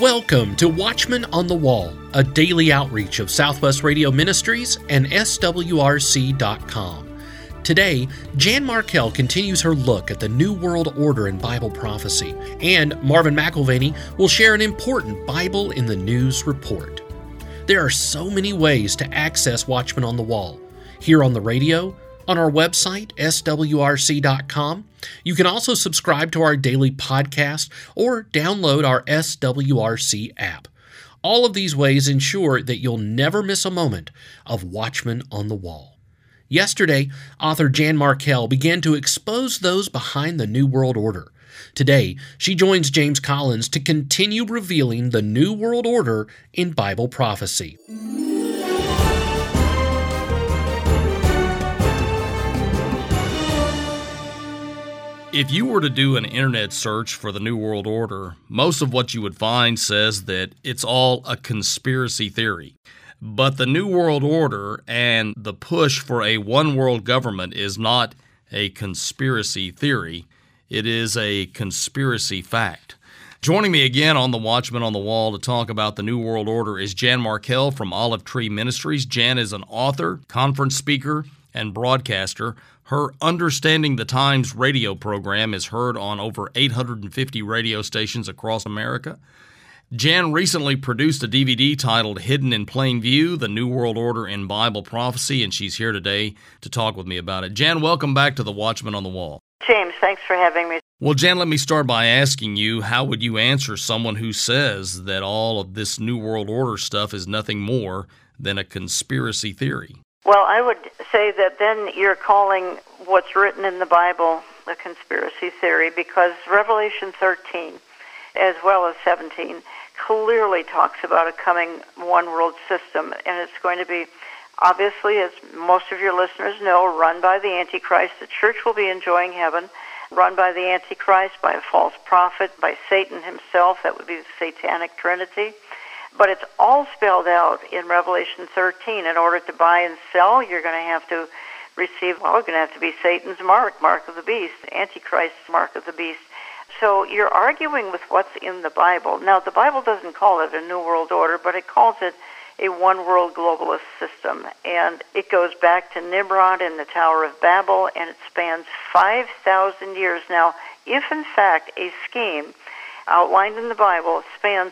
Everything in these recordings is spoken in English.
Welcome to Watchman on the Wall, a daily outreach of Southwest Radio Ministries and SWRC.com. Today, Jan Markell continues her look at the New World Order in Bible prophecy, and Marvin McIlvaney will share an important Bible in the News report. There are so many ways to access Watchman on the Wall. Here on the radio, on our website, SWRC.com. You can also subscribe to our daily podcast or download our SWRC app. All of these ways ensure that you'll never miss a moment of Watchman on the Wall. Yesterday, author Jan Markell began to expose those behind the New World Order. Today, she joins James Collins to continue revealing the New World Order in Bible prophecy. If you were to do an internet search for the New World Order, most of what you would find says that it's all a conspiracy theory. But the New World Order and the push for a one-world government is not a conspiracy theory. It is a conspiracy fact. Joining me again on the Watchman on the Wall to talk about the New World Order is Jan Markell from Olive Tree Ministries. Jan is an author, conference speaker, and broadcaster. Her Understanding the Times radio program is heard on over 850 radio stations across America. Jan recently produced a DVD titled Hidden in Plain View, The New World Order in Bible Prophecy, and she's here today to talk with me about it. Jan, welcome back to the Watchman on the Wall. James, thanks for having me. Well, Jan, let me start by asking you, how would you answer someone who says that all of this New World Order stuff is nothing more than a conspiracy theory? Well, I would say that then you're calling what's written in the Bible a conspiracy theory, because Revelation 13, as well as 17, clearly talks about a coming one-world system, and it's going to be, obviously, as most of your listeners know, run by the Antichrist. The church will be enjoying heaven, run by the Antichrist, by a false prophet, by Satan himself. That would be the Satanic Trinity. But it's all spelled out in Revelation 13. In order to buy and sell, you're going to have to receive, well, it's going to have to be Satan's mark of the beast, Antichrist's mark of the beast. So you're arguing with what's in the Bible. Now, the Bible doesn't call it a New World Order, but it calls it a one-world globalist system. And it goes back to Nimrod and the Tower of Babel, and it spans 5,000 years. Now, if in fact a scheme outlined in the Bible spans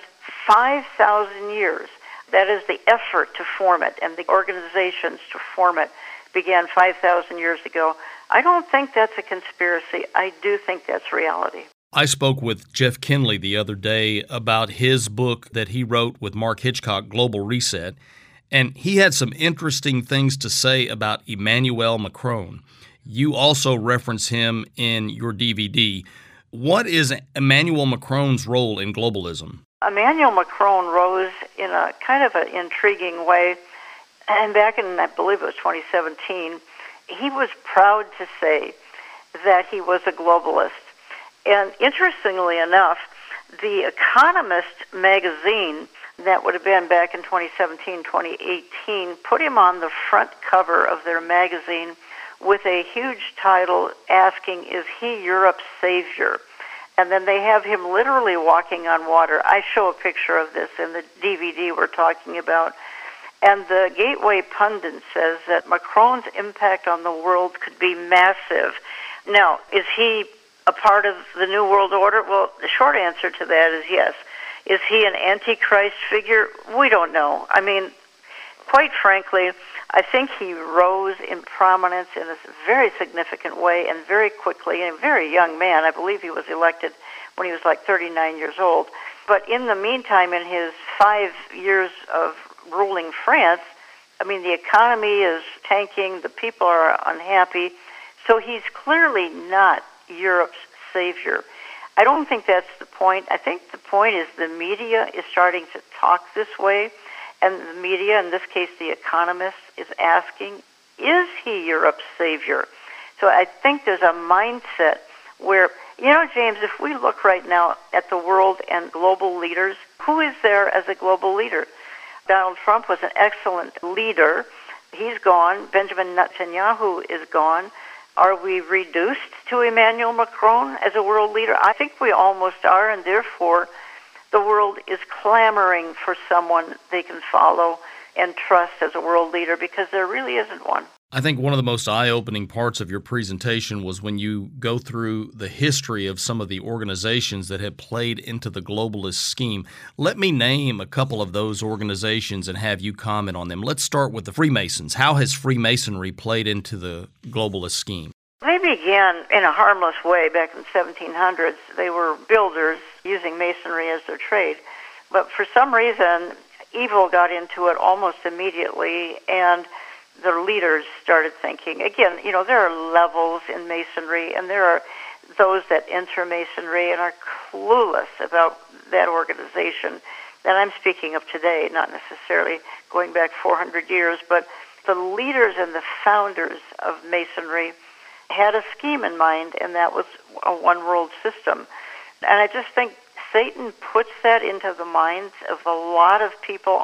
5,000 years. That is the effort to form it, and the organizations to form it began 5,000 years ago. I don't think that's a conspiracy. I do think that's reality. I spoke with Jeff Kinley the other day about his book that he wrote with Mark Hitchcock, Global Reset, and he had some interesting things to say about Emmanuel Macron. You also reference him in your DVD. What is Emmanuel Macron's role in globalism? Emmanuel Macron rose in a kind of an intriguing way, and back in, I believe it was 2017, he was proud to say that he was a globalist. And interestingly enough, The Economist magazine, that would have been back in 2017, 2018, put him on the front cover of their magazine with a huge title asking, "Is he Europe's savior?" And then they have him literally walking on water. I show a picture of this in the DVD we're talking about. And the Gateway Pundit says that Macron's impact on the world could be massive. Now, is he a part of the New World Order? Well, the short answer to that is yes. Is he an Antichrist figure? We don't know. I mean, quite frankly, I think he rose in prominence in a very significant way and very quickly, and a very young man. I believe he was elected when he was like 39 years old. But in the meantime, in his 5 years of ruling France, I mean, the economy is tanking, the people are unhappy, so he's clearly not Europe's savior. I don't think that's the point. I think the point is the media is starting to talk this way. And the media, in this case The Economist, is asking, is he Europe's savior? So I think there's a mindset where, James, if we look right now at the world and global leaders, who is there as a global leader? Donald Trump was an excellent leader. He's gone. Benjamin Netanyahu is gone. Are we reduced to Emmanuel Macron as a world leader? I think we almost are, and therefore the world is clamoring for someone they can follow and trust as a world leader, because there really isn't one. I think one of the most eye-opening parts of your presentation was when you go through the history of some of the organizations that have played into the globalist scheme. Let me name a couple of those organizations and have you comment on them. Let's start with the Freemasons. How has Freemasonry played into the globalist scheme? They began in a harmless way back in the 1700s. They were builders using masonry as their trade. But for some reason, evil got into it almost immediately, and the leaders started thinking, again, there are levels in masonry, and there are those that enter masonry and are clueless about that organization that I'm speaking of today, not necessarily going back 400 years, but the leaders and the founders of masonry had a scheme in mind, and that was a one-world system. And I just think Satan puts that into the minds of a lot of people,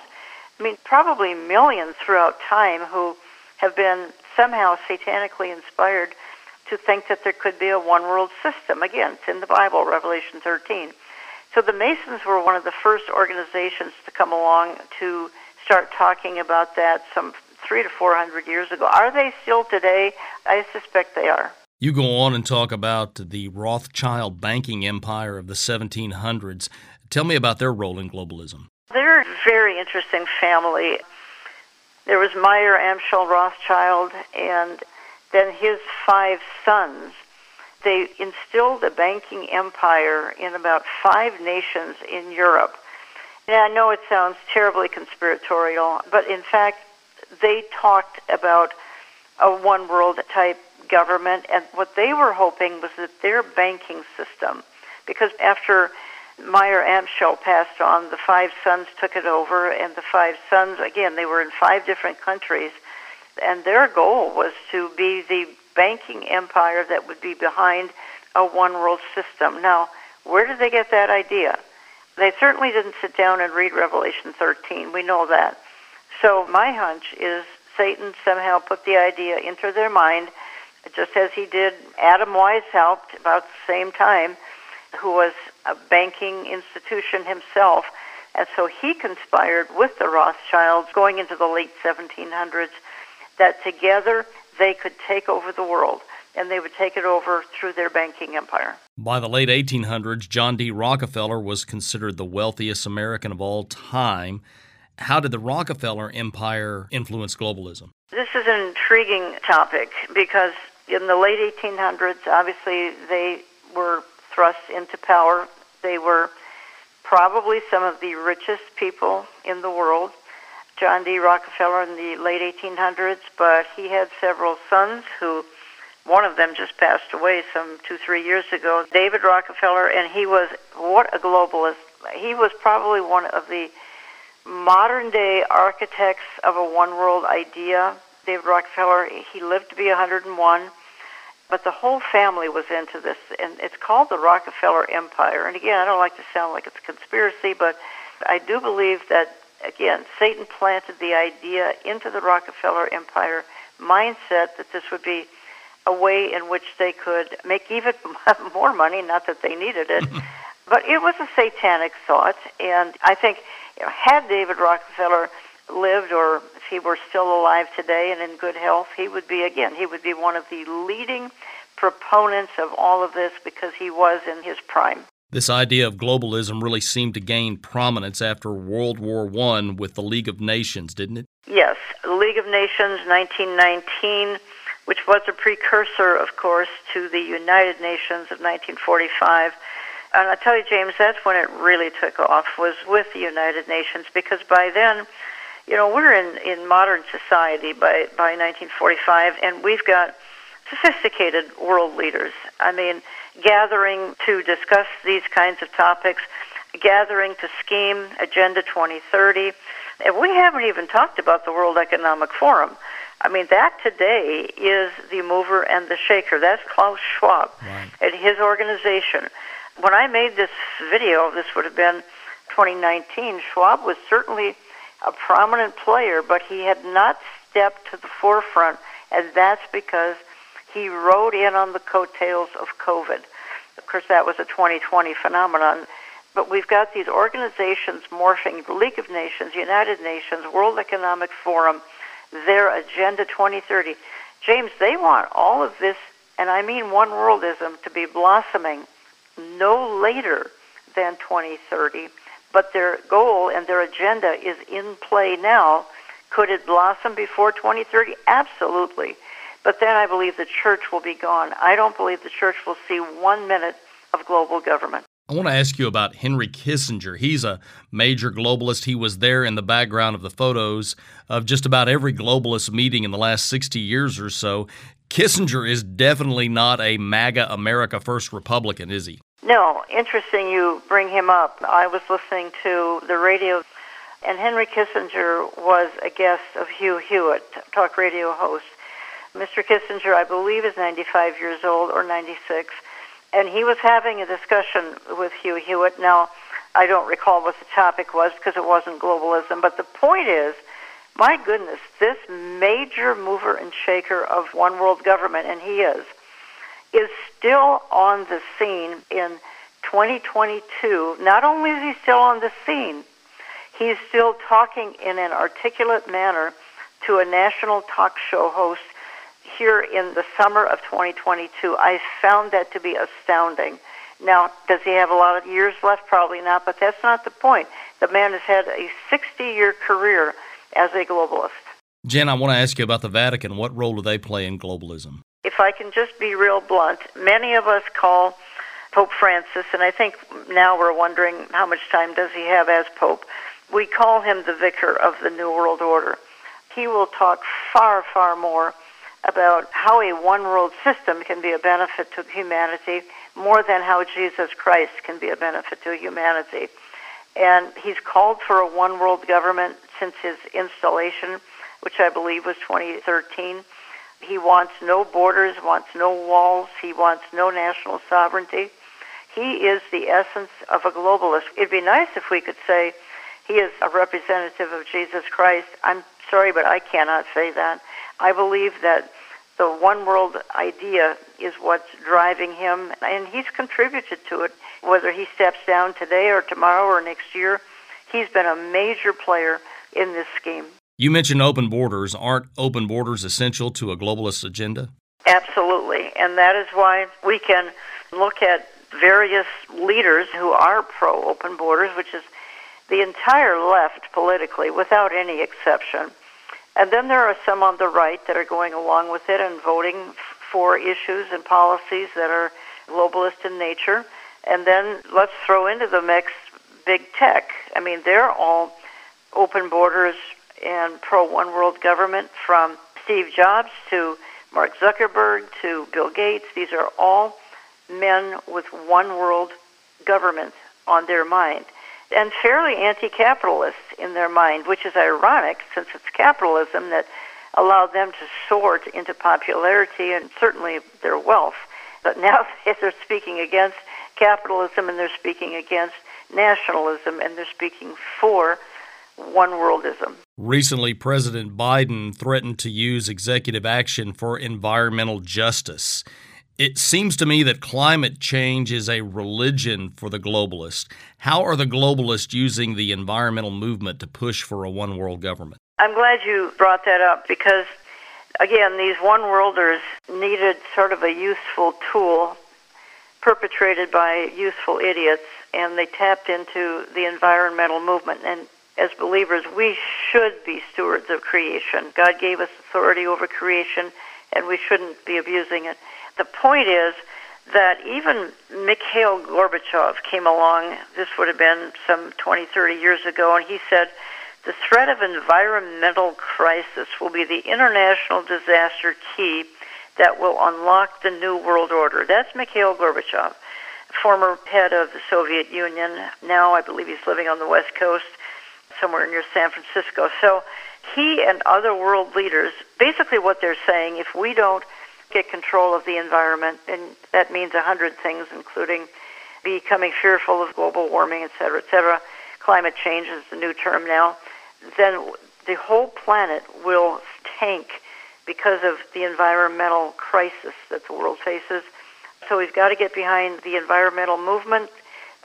probably millions throughout time, who have been somehow satanically inspired to think that there could be a one-world system. Again, it's in the Bible, Revelation 13. So the Masons were one of the first organizations to come along to start talking about that some 300 to 400 years ago. Are they still today? I suspect they are. You go on and talk about the Rothschild banking empire of the 1700s. Tell me about their role in globalism. They're a very interesting family. There was Meyer Amschel Rothschild, and then his 5 sons. They instilled a banking empire in about 5 nations in Europe. And I know it sounds terribly conspiratorial, but in fact, they talked about a one-world type government, and what they were hoping was that their banking system, because after Meyer Amschel passed on, the 5 sons took it over, and the 5 sons, again, they were in 5 different countries, and their goal was to be the banking empire that would be behind a one-world system. Now, where did they get that idea? They certainly didn't sit down and read Revelation 13. We know that. So my hunch is Satan somehow put the idea into their mind, just as he did Adam Weishaupt about the same time, who was a banking institution himself. And so he conspired with the Rothschilds going into the late 1700s that together they could take over the world, and they would take it over through their banking empire. By the late 1800s, John D. Rockefeller was considered the wealthiest American of all time. How did the Rockefeller empire influence globalism? This is an intriguing topic because in the late 1800s, obviously, they were thrust into power. They were probably some of the richest people in the world. John D. Rockefeller in the late 1800s, but he had several sons who, one of them just passed away some 2-3 years ago, David Rockefeller, and he was, what a globalist. He was probably one of the modern-day architects of a one-world idea. David Rockefeller, he lived to be 101, but the whole family was into this, and it's called the Rockefeller Empire. And again, I don't like to sound like it's a conspiracy, but I do believe that, again, Satan planted the idea into the Rockefeller Empire mindset that this would be a way in which they could make even more money, not that they needed it, but it was a satanic thought, and I think had David Rockefeller lived, or if he were still alive today and in good health, he would be one of the leading proponents of all of this because he was in his prime. This idea of globalism really seemed to gain prominence after World War I with the League of Nations, didn't it? Yes, the League of Nations, 1919, which was a precursor, of course, to the United Nations of 1945. And I tell you, James, that's when it really took off, was with the United Nations, because by then, we're in modern society by 1945, and we've got sophisticated world leaders. I mean, gathering to discuss these kinds of topics, gathering to scheme Agenda 2030. And we haven't even talked about the World Economic Forum. I mean, that today is the mover and the shaker. That's Klaus Schwab and his organization. When I made this video, this would have been 2019, Schwab was certainly a prominent player, but he had not stepped to the forefront, and that's because he rode in on the coattails of COVID. Of course, that was a 2020 phenomenon. But we've got these organizations morphing, the League of Nations, United Nations, World Economic Forum, their Agenda 2030. James, they want all of this, and I mean one worldism, to be blossoming no later than 2030. But their goal and their agenda is in play now. Could it blossom before 2030? Absolutely. But then I believe the church will be gone. I don't believe the church will see 1 minute of global government. I want to ask you about Henry Kissinger. He's a major globalist. He was there in the background of the photos of just about every globalist meeting in the last 60 years or so. Kissinger is definitely not a MAGA America First Republican, is he? No, interesting you bring him up. I was listening to the radio, and Henry Kissinger was a guest of Hugh Hewitt, talk radio host. Mr. Kissinger, I believe, is 95 years old or 96. And he was having a discussion with Hugh Hewitt. Now, I don't recall what the topic was because it wasn't globalism. But the point is, my goodness, this major mover and shaker of one world government, and he is still on the scene in 2022. Not only is he still on the scene, he's still talking in an articulate manner to a national talk show host here in the summer of 2022. I found that to be astounding. Now, does he have a lot of years left? Probably not, but that's not the point. The man has had a 60-year career as a globalist. Jen, I want to ask you about the Vatican. What role do they play in globalism? If I can just be real blunt, many of us call Pope Francis, and I think now we're wondering how much time does he have as Pope. We call him the vicar of the New World Order. He will talk far, far more about how a one-world system can be a benefit to humanity more than how Jesus Christ can be a benefit to humanity. And he's called for a one-world government since his installation, which I believe was 2013. He wants no borders, wants no walls, he wants no national sovereignty. He is the essence of a globalist. It'd be nice if we could say he is a representative of Jesus Christ. I'm sorry, but I cannot say that. I believe that the one world idea is what's driving him, and he's contributed to it. Whether he steps down today or tomorrow or next year, he's been a major player in this scheme. You mentioned open borders. Aren't open borders essential to a globalist agenda? Absolutely, and that is why we can look at various leaders who are pro-open borders, which is the entire left politically, without any exception. And then there are some on the right that are going along with it and voting for issues and policies that are globalist in nature. And then let's throw into the mix big tech. I mean, they're all open borders and pro-one world government, from Steve Jobs to Mark Zuckerberg to Bill Gates. These are all men with one world government on their mind, and fairly anti-capitalist in their mind, which is ironic since it's capitalism that allowed them to soar into popularity and certainly their wealth. But now they're speaking against capitalism, and they're speaking against nationalism, and they're speaking for one-worldism. Recently, President Biden threatened to use executive action for environmental justice. It seems to me that climate change is a religion for the globalists. How are the globalists using the environmental movement to push for a one-world government? I'm glad you brought that up because, again, these one-worlders needed sort of a useful tool perpetrated by useful idiots, and they tapped into the environmental movement. And as believers, we should be stewards of creation. God gave us authority over creation, and we shouldn't be abusing it. The point is that even Mikhail Gorbachev came along, this would have been some 20, 30 years ago, and he said, the threat of environmental crisis will be the international disaster key that will unlock the new world order. That's Mikhail Gorbachev, former head of the Soviet Union. Now I believe he's living on the West Coast, somewhere near San Francisco. So he and other world leaders, basically what they're saying, if we don't get control of the environment, and that means 100 things, including becoming fearful of global warming, et cetera, climate change is the new term now, then the whole planet will tank because of the environmental crisis that the world faces. So we've got to get behind the environmental movement.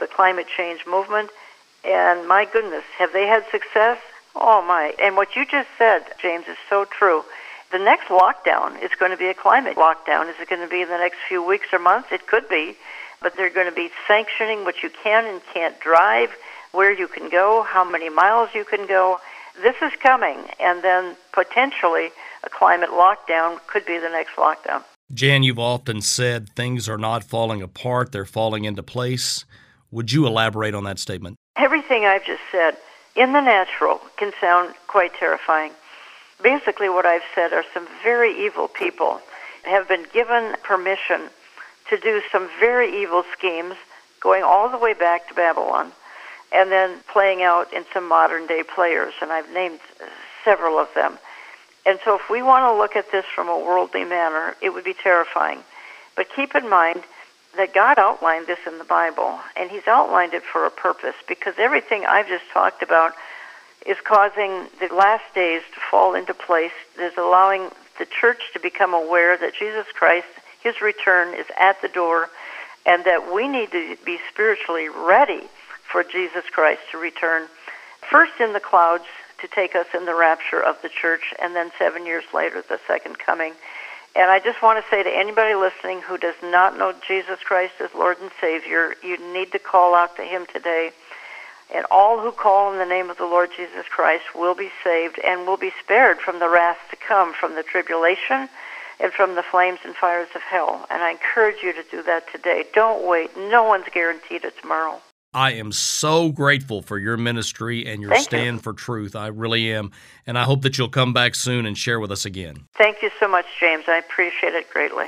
the climate change movement. And my goodness, have they had success? Oh my. And what you just said, James, is so true. The next lockdown is going to be a climate lockdown. Is it going to be in the next few weeks or months? It could be. But they're going to be sanctioning what you can and can't drive, where you can go, how many miles you can go. This is coming. And then potentially a climate lockdown could be the next lockdown. Jan, you've often said things are not falling apart, they're falling into place. Would you elaborate on that statement? Everything I've just said in the natural can sound quite terrifying. Basically what I've said are some very evil people have been given permission to do some very evil schemes going all the way back to Babylon and then playing out in some modern-day players, and I've named several of them. And so if we want to look at this from a worldly manner, it would be terrifying. But keep in mind that God outlined this in the Bible, and He's outlined it for a purpose, because everything I've just talked about is causing the last days to fall into place. It is allowing the church to become aware that Jesus Christ, His return is at the door, and that we need to be spiritually ready for Jesus Christ to return, first in the clouds to take us in the rapture of the church, and then 7 years later, the second coming. And I just want to say to anybody listening who does not know Jesus Christ as Lord and Savior, you need to call out to Him today. And all who call in the name of the Lord Jesus Christ will be saved and will be spared from the wrath to come, from the tribulation and from the flames and fires of hell. And I encourage you to do that today. Don't wait. No one's guaranteed it tomorrow. I am so grateful for your ministry and your stand for truth. I really am. And I hope that you'll come back soon and share with us again. Thank you so much, James. I appreciate it greatly.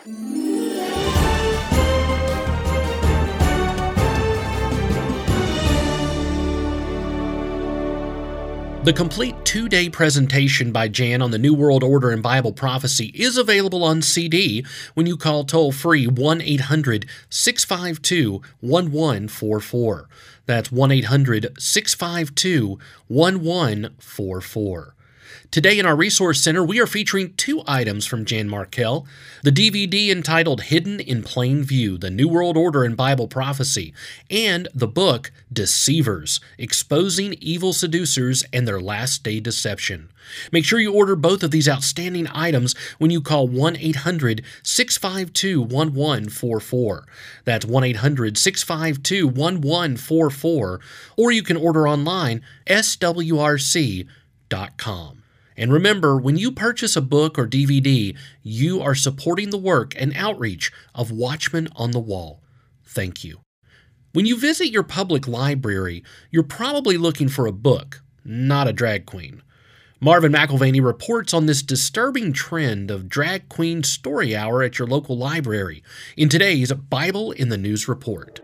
The complete 2-day presentation by Jan on the New World Order and Bible prophecy is available on CD when you call toll-free 1-800-652-1144. That's 1-800-652-1144. Today in our Resource Center, we are featuring 2 items from Jan Markell: the DVD entitled Hidden in Plain View, The New World Order and Bible Prophecy, and the book Deceivers, Exposing Evil Seducers and Their Last Day Deception. Make sure you order both of these outstanding items when you call 1-800-652-1144. That's 1-800-652-1144, or you can order online, swrc.com. And remember, when you purchase a book or DVD, you are supporting the work and outreach of Watchmen on the Wall. Thank you. When you visit your public library, you're probably looking for a book, not a drag queen. Marvin McIlvaney reports on this disturbing trend of drag queen story hour at your local library in today's Bible in the News Report.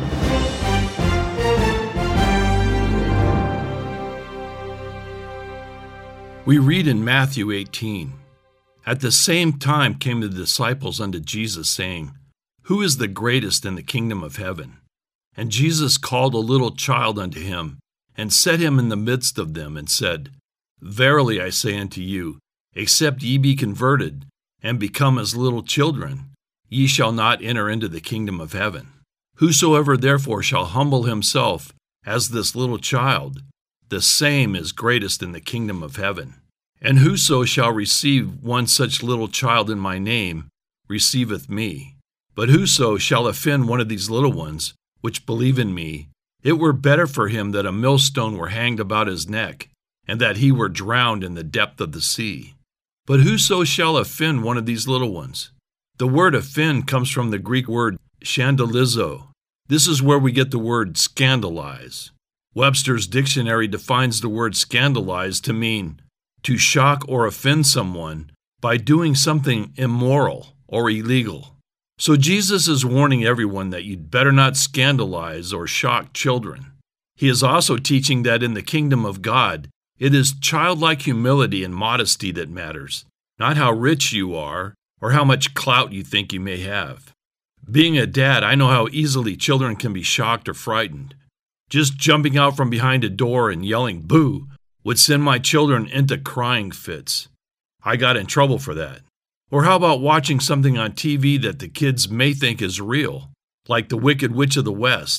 We read in Matthew 18, "At the same time came the disciples unto Jesus, saying, Who is the greatest in the kingdom of heaven? And Jesus called a little child unto him, and set him in the midst of them, and said, Verily I say unto you, except ye be converted, and become as little children, ye shall not enter into the kingdom of heaven. Whosoever therefore shall humble himself as this little child, the same is greatest in the kingdom of heaven. And whoso shall receive one such little child in my name, receiveth me. But whoso shall offend one of these little ones, which believe in me, it were better for him that a millstone were hanged about his neck, and that he were drowned in the depth of the sea. But whoso shall offend one of these little ones?" The word offend comes from the Greek word scandalizo. This is where we get the word scandalize. Webster's dictionary defines the word scandalize to mean to shock or offend someone by doing something immoral or illegal. So Jesus is warning everyone that you'd better not scandalize or shock children. He is also teaching that in the kingdom of God, it is childlike humility and modesty that matters, not how rich you are or how much clout you think you may have. Being a dad, I know how easily children can be shocked or frightened. Just jumping out from behind a door and yelling boo would send my children into crying fits. I got in trouble for that. Or how about watching something on TV that the kids may think is real, like The Wicked Witch of the West?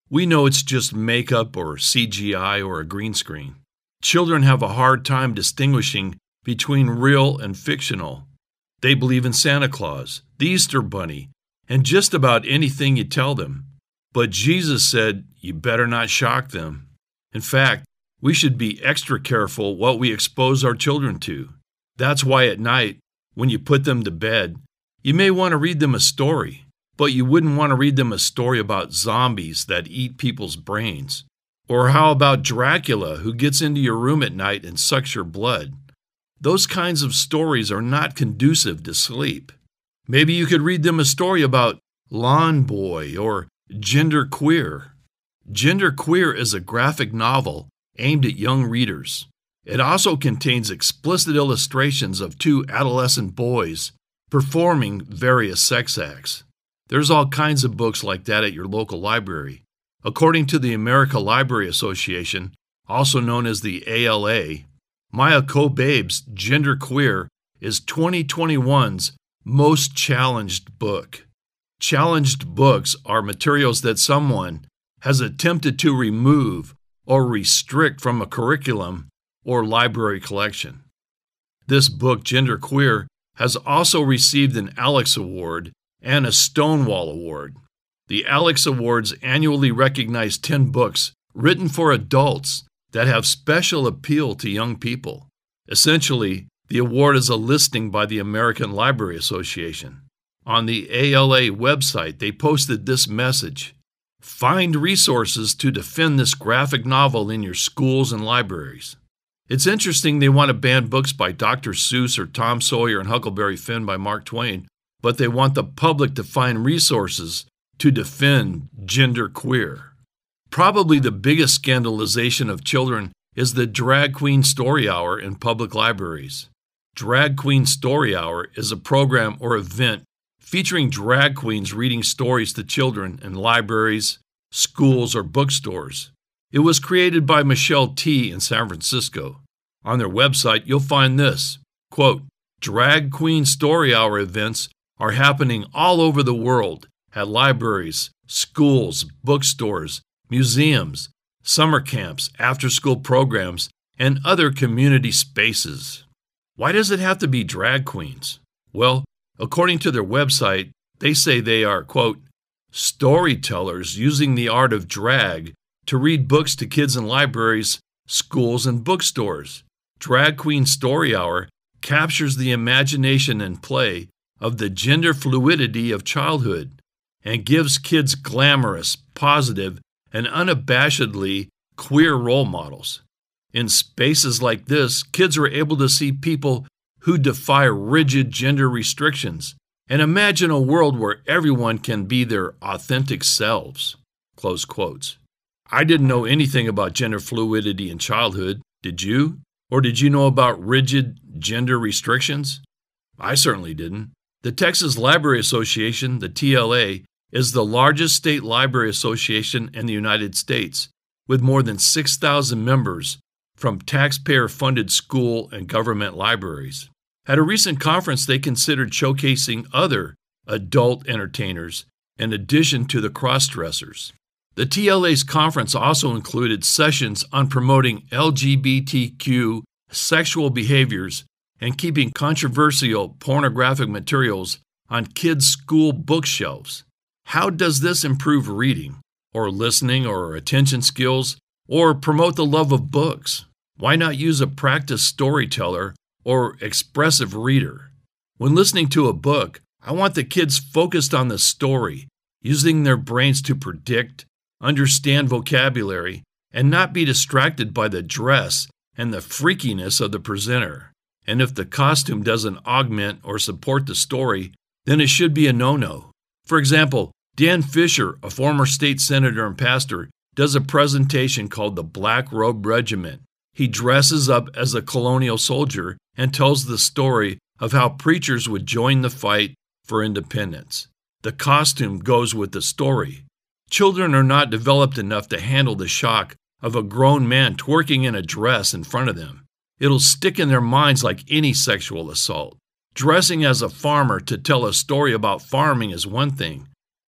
We know it's just makeup or CGI or a green screen. Children have a hard time distinguishing between real and fictional. They believe in Santa Claus, the Easter Bunny, and just about anything you tell them. But Jesus said, you better not shock them. In fact, we should be extra careful what we expose our children to. That's why at night, when you put them to bed, you may want to read them a story, but you wouldn't want to read them a story about zombies that eat people's brains. Or how about Dracula, who gets into your room at night and sucks your blood? Those kinds of stories are not conducive to sleep. Maybe you could read them a story about Lawn Boy or Genderqueer. Genderqueer is a graphic novel aimed at young readers. It also contains explicit illustrations of two adolescent boys performing various sex acts. There's all kinds of books like that at your local library. According to the American Library Association, also known as the ALA, Maya Kobabe's Genderqueer is 2021's most challenged book. Challenged books are materials that someone has attempted to remove or restrict from a curriculum or library collection. This book, Genderqueer, has also received an Alex Award and a Stonewall Award. The Alex Awards annually recognize 10 books written for adults that have special appeal to young people. Essentially, the award is a listing by the American Library Association. On the ALA website, they posted this message: find resources to defend this graphic novel in your schools and libraries. It's interesting they want to ban books by Dr. Seuss or Tom Sawyer and Huckleberry Finn by Mark Twain, but they want the public to find resources to defend Genderqueer. Probably the biggest scandalization of children is the Drag Queen Story Hour in public libraries. Drag Queen Story Hour is a program or event featuring drag queens reading stories to children in libraries, schools, or bookstores. It was created by Michelle T. in San Francisco. On their website, you'll find this, quote, Drag Queen Story Hour events are happening all over the world at libraries, schools, bookstores, museums, summer camps, after-school programs, and other community spaces. Why does it have to be drag queens? Well, according to their website, they say they are, quote, storytellers using the art of drag to read books to kids in libraries, schools, and bookstores. Drag Queen Story Hour captures the imagination and play of the gender fluidity of childhood and gives kids glamorous, positive, and unabashedly queer role models. In spaces like this, kids are able to see people who defy rigid gender restrictions and imagine a world where everyone can be their authentic selves. Close quotes. I didn't know anything about gender fluidity in childhood. Did you? Or did you know about rigid gender restrictions? I certainly didn't. The Texas Library Association, the TLA, is the largest state library association in the United States, with more than 6,000 members from taxpayer-funded school and government libraries. At a recent conference, they considered showcasing other adult entertainers in addition to the cross-dressers. The TLA's conference also included sessions on promoting LGBTQ sexual behaviors and keeping controversial pornographic materials on kids' school bookshelves. How does this improve reading, or listening, or attention skills, or promote the love of books? Why not use a practiced storyteller or expressive reader? When listening to a book, I want the kids focused on the story, using their brains to predict, understand vocabulary, and not be distracted by the dress and the freakiness of the presenter. And if the costume doesn't augment or support the story, then it should be a no-no. For example, Dan Fisher, a former state senator and pastor, does a presentation called the Black Robe Regiment. He dresses up as a colonial soldier and tells the story of how preachers would join the fight for independence. The costume goes with the story. Children are not developed enough to handle the shock of a grown man twerking in a dress in front of them. It'll stick in their minds like any sexual assault. Dressing as a farmer to tell a story about farming is one thing.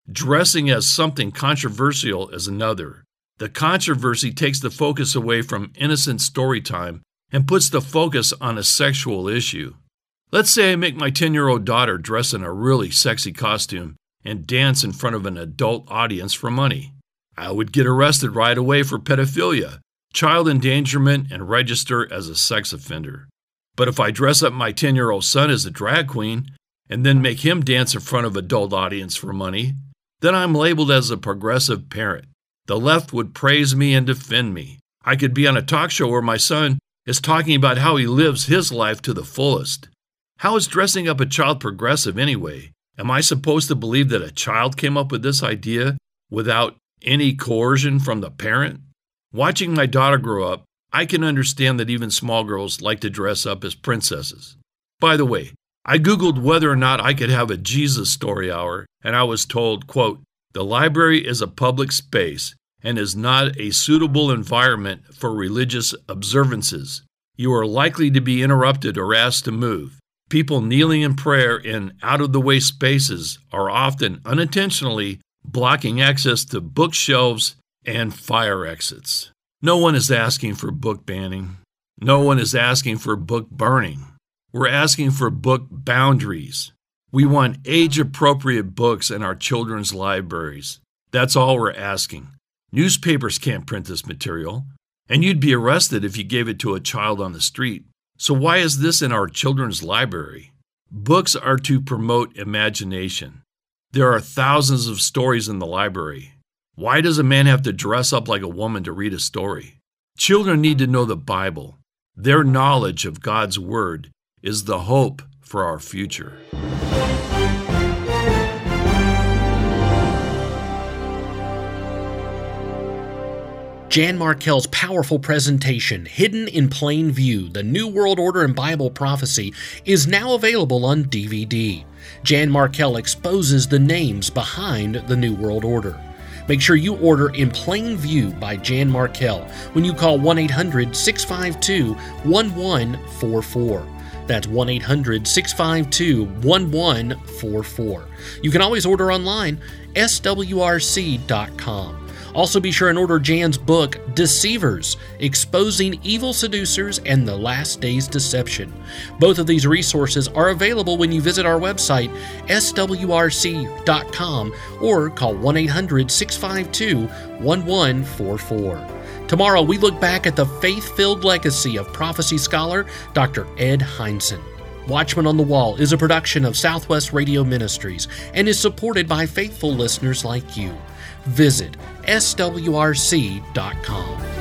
Dressing as something controversial is another. The controversy takes the focus away from innocent story time and puts the focus on a sexual issue. Let's say I make my 10-year-old daughter dress in a really sexy costume and dance in front of an adult audience for money. I would get arrested right away for pedophilia, child endangerment, and register as a sex offender. But if I dress up my 10-year-old son as a drag queen and then make him dance in front of an adult audience for money, then I'm labeled as a progressive parent. The left would praise me and defend me. I could be on a talk show where my son is talking about how he lives his life to the fullest. How is dressing up a child progressive anyway? Am I supposed to believe that a child came up with this idea without any coercion from the parent? Watching my daughter grow up, I can understand that even small girls like to dress up as princesses. By the way, I Googled whether or not I could have a Jesus story hour, and I was told, quote, "The library is a public space and is not a suitable environment for religious observances. You are likely to be interrupted or asked to move. People kneeling in prayer in out-of-the-way spaces are often unintentionally blocking access to bookshelves and fire exits." No one is asking for book banning. No one is asking for book burning. We're asking for book boundaries. We want age-appropriate books in our children's libraries. That's all we're asking. Newspapers can't print this material, and you'd be arrested if you gave it to a child on the street. So why is this in our children's library? Books are to promote imagination. There are thousands of stories in the library. Why does a man have to dress up like a woman to read a story? Children need to know the Bible. Their knowledge of God's Word is the hope for our future. Jan Markell's powerful presentation, Hidden in Plain View, The New World Order and Bible Prophecy, is now available on DVD. Jan Markell exposes the names behind the New World Order. Make sure you order In Plain View by Jan Markell when you call 1-800-652-1144. That's 1-800-652-1144. You can always order online, swrc.com. Also be sure and order Jan's book, Deceivers, Exposing Evil Seducers and the Last Days Deception. Both of these resources are available when you visit our website, swrc.com, or call 1-800-652-1144. Tomorrow we look back at the faith-filled legacy of prophecy scholar Dr. Ed Hindson. Watchman on the Wall is a production of Southwest Radio Ministries and is supported by faithful listeners like you. Visit swrc.com.